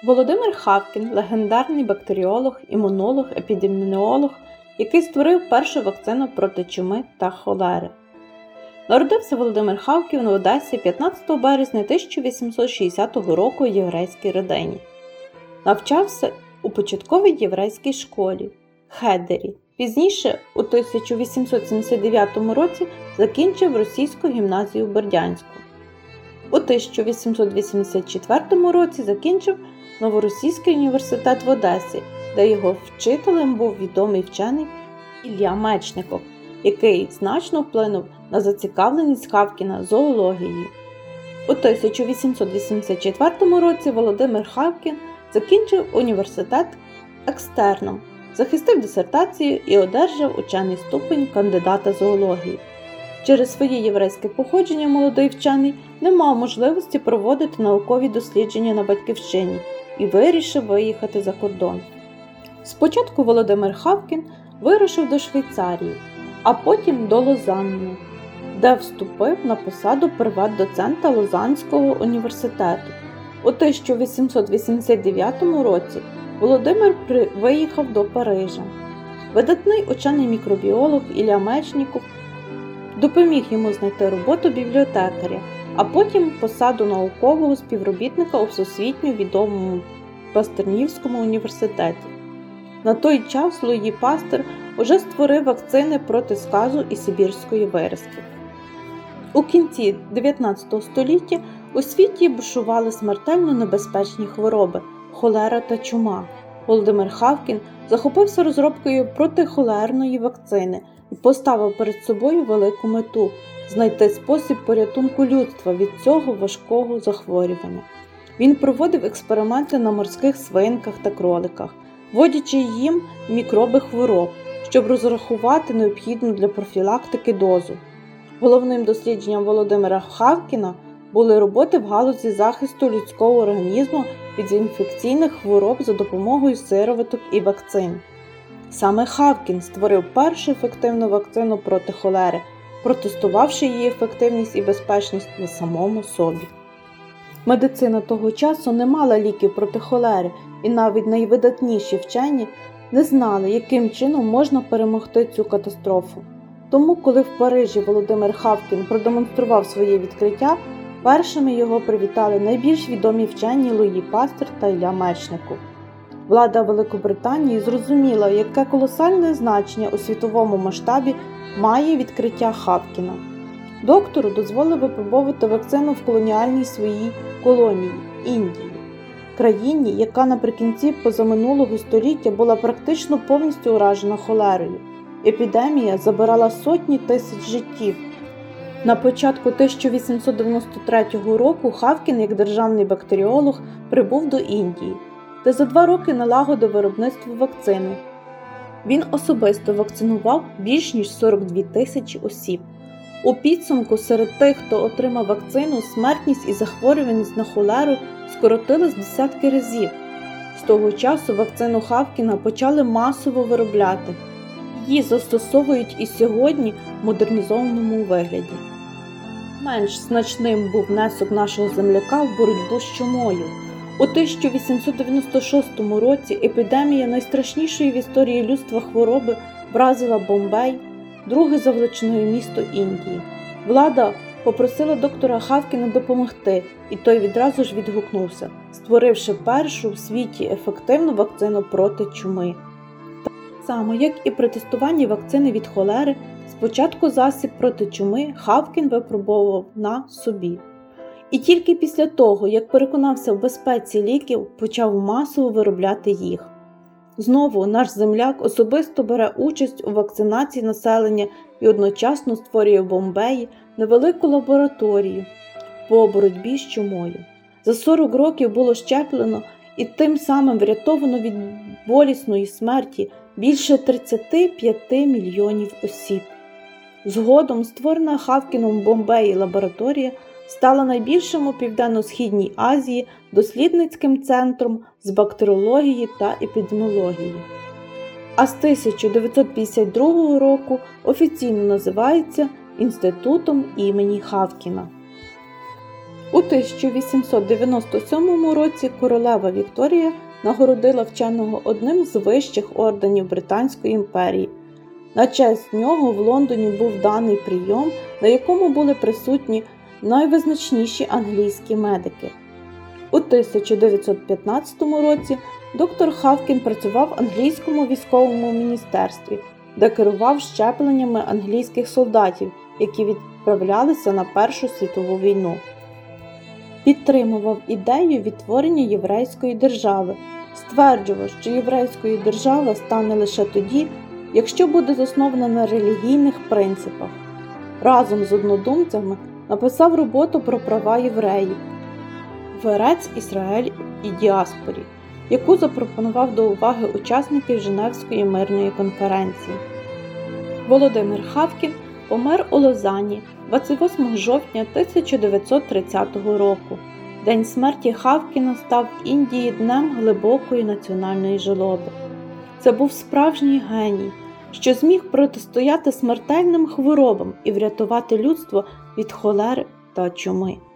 Володимир Хавкін – легендарний бактеріолог, імунолог, епідеміолог, який створив першу вакцину проти чуми та холери. Народився Володимир Хавкін в Одесі 15 березня 1860 року в єврейській родині. Навчався у початковій єврейській школі Хедері. Пізніше, у 1879 році, закінчив російську гімназію в Бердянську. У 1884 році закінчив Новоросійський університет в Одесі, де його вчителем був відомий вчений Ілля Мечников, який значно вплинув на зацікавленість Хавкіна зоологією. У 1884 році Володимир Хавкін закінчив університет екстерном, захистив дисертацію і одержав учений ступінь кандидата зоології. Через своє єврейське походження молодий вчений не мав можливості проводити наукові дослідження на батьківщині і вирішив виїхати за кордон. Спочатку Володимир Хавкін вирушив до Швейцарії, а потім до Лозанни, де вступив на посаду приват-доцента Лозаннського університету. У 1889 році Володимир виїхав до Парижа. Видатний учений мікробіолог Ілля Мечников допоміг йому знайти роботу бібліотекаря, а потім посаду наукового співробітника у всесвітньо відомому Пастернівському університеті. На той час Луї Пастер уже створив вакцини проти сказу і сибірської виразки. У кінці 19 століття у світі бушували смертельно небезпечні хвороби – холера та чума. Володимир Хавкін захопився розробкою протихолерної вакцини і поставив перед собою велику мету – знайти спосіб порятунку людства від цього важкого захворювання. Він проводив експерименти на морських свинках та кроликах, вводячи їм мікроби хвороб, щоб розрахувати необхідну для профілактики дозу. Головним дослідженням Володимира Хавкіна були роботи в галузі захисту людського організму від інфекційних хвороб за допомогою сироваток і вакцин. Саме Хавкін створив першу ефективну вакцину проти холери, протестувавши її ефективність і безпечність на самому собі. Медицина того часу не мала ліків проти холери, і навіть найвидатніші вчені не знали, яким чином можна перемогти цю катастрофу. Тому, коли в Парижі Володимир Хавкін продемонстрував своє відкриття, першими його привітали найбільш відомі вчені Луї Пастер та Ілля Мечников. Влада Великобританії зрозуміла, яке колосальне значення у світовому масштабі має відкриття Хавкіна. Доктору дозволили випробовувати вакцину в колоніальній своїй колонії – Індії, країні, яка наприкінці позаминулого століття була практично повністю уражена холерою. Епідемія забирала сотні тисяч життів. На початку 1893 року Хавкін, як державний бактеріолог, прибув до Індії, де за 2 роки налагодив виробництво вакцини. Він особисто вакцинував більш ніж 42 тисячі осіб. У підсумку серед тих, хто отримав вакцину, смертність і захворюваність на холеру скоротились десятки разів. З того часу вакцину Хавкіна почали масово виробляти. Її застосовують і сьогодні в модернізованому вигляді. Менш значним був внесок нашого земляка в боротьбу з чумою. У 1896 році епідемія найстрашнішої в історії людства хвороби вразила Бомбей, друге за величиною місто Індії. Влада попросила доктора Хавкіна допомогти, і той відразу ж відгукнувся, створивши першу в світі ефективну вакцину проти чуми. Так само, як і при тестуванні вакцини від холери, спочатку засіб проти чуми Хавкін випробовував на собі. І тільки після того, як переконався в безпеці ліків, почав масово виробляти їх. Знову наш земляк особисто бере участь у вакцинації населення і одночасно створює в Бомбеї невелику лабораторію по боротьбі з чумою. За 40 років було щеплено і тим самим врятовано від болісної смерті більше 35 мільйонів осіб. Згодом створена Хавкіном в Бомбеї лабораторія стала найбільшим у Південно-Східній Азії дослідницьким центром з бактеріології та епідеміології. А з 1952 року офіційно називається Інститутом імені Хавкіна. У 1897 році королева Вікторія нагородила вченого одним з вищих орденів Британської імперії. На честь нього в Лондоні був даний прийом, на якому були присутні найвизначніші англійські медики. У 1915 році доктор Хавкін працював в англійському військовому міністерстві, де керував щепленнями англійських солдатів, які відправлялися на Першу світову війну. Підтримував ідею відтворення єврейської держави, стверджував, що єврейською держава стане лише тоді, якщо буде заснована на релігійних принципах. Разом з однодумцями написав роботу про права євреїв в Ерец Ісраїль і діаспорі, яку запропонував до уваги учасників Женевської мирної конференції. Володимир Хавкін помер у Лозанні 28 жовтня 1930 року. День смерті Хавкіна став в Індії днем глибокої національної жалоби. Це був справжній геній, що зміг протистояти смертельним хворобам і врятувати людство від холери та чуми.